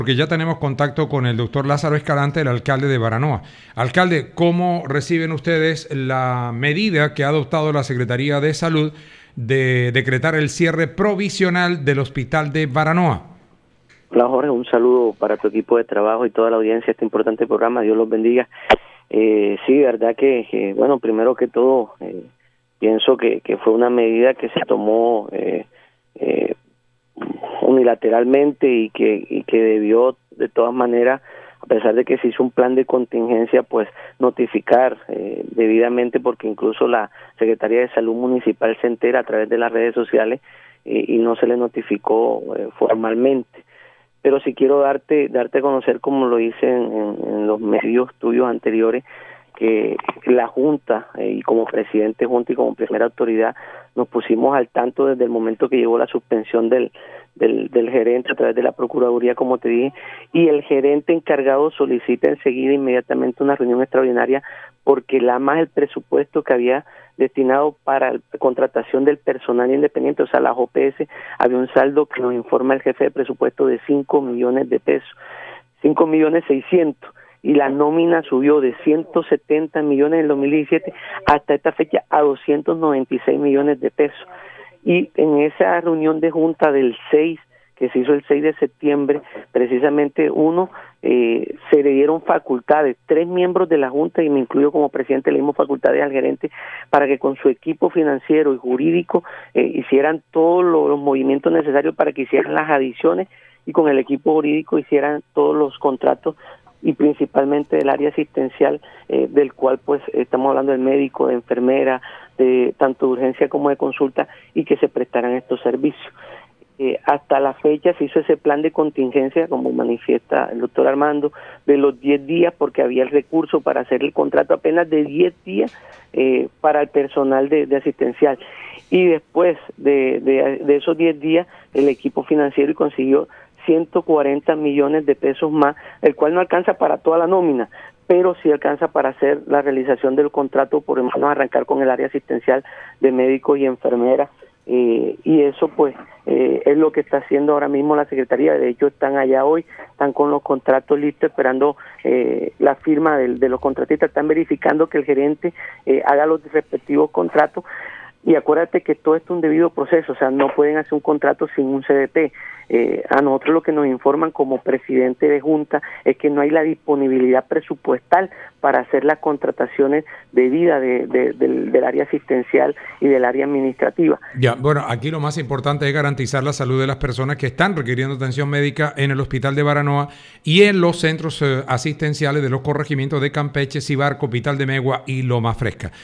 Porque ya tenemos contacto con el doctor Lázaro Escalante, el alcalde de Baranoa. Alcalde, ¿cómo reciben ustedes la medida que ha adoptado la Secretaría de Salud de decretar el cierre provisional del hospital de Baranoa? Hola Jorge, un saludo para tu equipo de trabajo y toda la audiencia de este importante programa. Dios los bendiga. Sí, verdad que bueno, primero que todo, pienso que fue una medida que se tomó unilateralmente y que debió de todas maneras, a pesar de que se hizo un plan de contingencia, pues notificar debidamente, porque incluso la Secretaría de Salud Municipal se entera a través de las redes sociales y no se le notificó formalmente. Pero sí quiero darte a conocer, como lo hice en los medios tuyos anteriores, que la Junta y como presidente Junta y como primera autoridad nos pusimos al tanto desde el momento que llegó la suspensión del gerente a través de la Procuraduría, como te dije, y el gerente encargado solicita enseguida inmediatamente una reunión extraordinaria porque el presupuesto que había destinado para la contratación del personal independiente, o sea, las OPS, había un saldo que nos informa el jefe de presupuesto de 5 millones de pesos, 5.600.000, y la nómina subió de 170 millones en el 2017 hasta esta fecha a 296 millones de pesos. Y en esa reunión de junta del 6, que se hizo el 6 de septiembre, precisamente se le dieron facultades, 3 miembros de la Junta, y me incluyo como presidente, le dimos facultades al gerente para que con su equipo financiero y jurídico hicieran todos los movimientos necesarios para que hicieran las adiciones, y con el equipo jurídico hicieran todos los contratos, y principalmente del área asistencial, del cual pues estamos hablando del médico, de enfermera, de tanto de urgencia como de consulta, y que se prestaran estos servicios. Hasta la fecha se hizo ese plan de contingencia, como manifiesta el doctor Armando, de los 10 días, porque había el recurso para hacer el contrato apenas de 10 días para el personal de asistencial. Y después de esos 10 días, el equipo financiero consiguió 140 millones de pesos más, el cual no alcanza para toda la nómina, pero sí alcanza para hacer la realización del contrato, por ejemplo, arrancar con el área asistencial de médicos y enfermeras, y eso pues es lo que está haciendo ahora mismo la Secretaría. De hecho están allá hoy, están con los contratos listos esperando la firma de los contratistas, están verificando que el gerente haga los respectivos contratos. Y acuérdate que todo esto es un debido proceso, o sea, no pueden hacer un contrato sin un CDT. A nosotros lo que nos informan como presidente de Junta es que no hay la disponibilidad presupuestal para hacer las contrataciones debidas del área asistencial y del área administrativa. Ya, bueno, aquí lo más importante es garantizar la salud de las personas que están requiriendo atención médica en el hospital de Baranoa y en los centros asistenciales de los corregimientos de Campeche, Cibarco, Hospital de Megua y Loma Fresca.